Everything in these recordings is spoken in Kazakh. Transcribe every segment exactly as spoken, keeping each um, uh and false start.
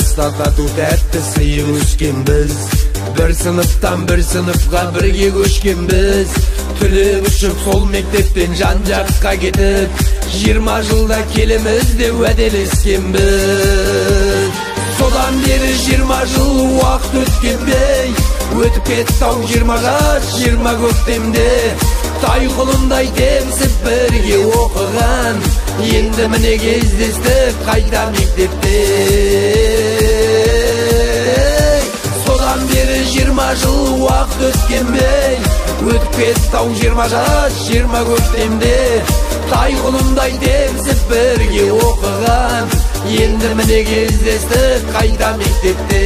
аста тату тәтті сыйы өскенбіз. Bir sınıftan bir sınıfқа бірге көшкенбіз. Түлеп ұшып сол мектептен жан жаққа кетіп, жиырма жылда келеміз деп уәделескенбіз. Содан бері жиырма жыл уақыт өткенбей, өтіп кетті-ау жиырма жас жиырма көктемде. Тай құлындай темсіп бірге оқыған, енді міне кездестік қайта мектепте. Содан бері жиырма жыл уақыт өткенбей, өтіп кетті-ау жиырма жас жиырма көктемде. Тай құлындай темсіп бірге оқыған, енді міне кездестік қайта мектепте.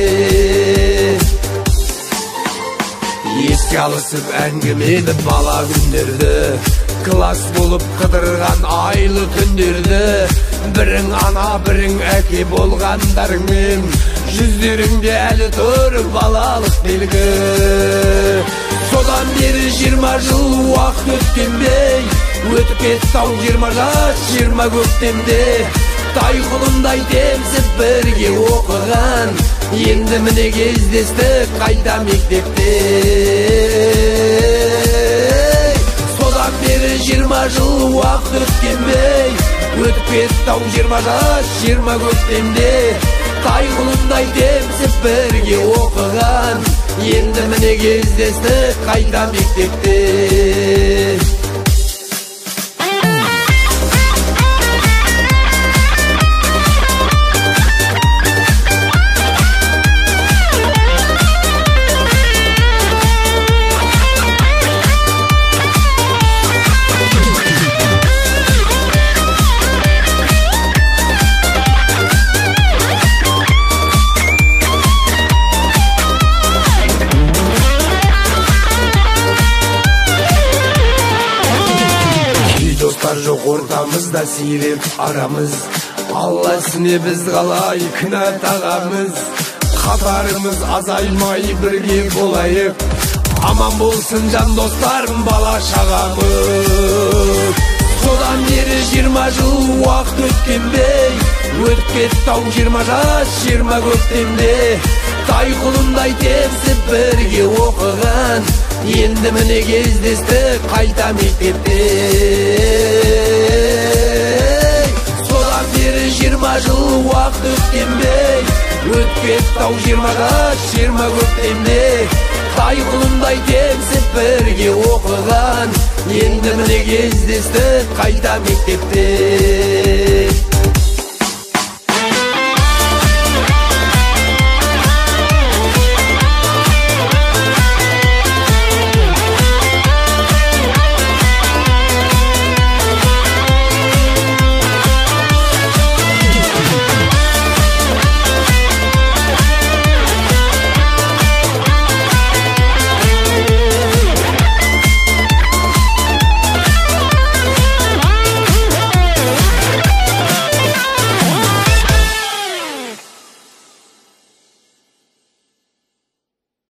Еске алысып әңгімені бала күндерді, класс болып қыдырған айлы күндерді. Бірің ана бірің әке болғандарыңмен, жүздеріңде әлі тұр балалық белгі. Содан бері жиырма жыл уақыт өткенбей, өтіп кетті-ау жиырма жас жиырма көктемде. Тай құлындай темсіп бірге оқыған, енді міне кездестік қайта мектепте. Содан бері жиырма жыл уақыт өткенбей, өтіп кетті-ау жиырма жас жиырма көктемде. Тай құлындай темсіп бірге оқыған, енді міне кездестік қайта мектепте. Жоқ ортамызда сиреп арамыз, Алла ісіне біз қалай кінә тағамыз. Қатарымыз азаймай бірге болайық, аман болсын жан достарым бала шағамыз. Содан бері жиырма жыл уақыт өткенбей, өтіп кетті-ау жиырма жас жиырма көктемде. Тай құлындай темсіп бірге оқыған, енді міне кездестік қайта мектепте. Содан бері жиырма жыл уақыт өткенбей, өтіп кетті-ау жиырма жас жиырма көктемде. Тай құлындай темсіп бірге оқыған, енді міне кездестік қайта мектепте.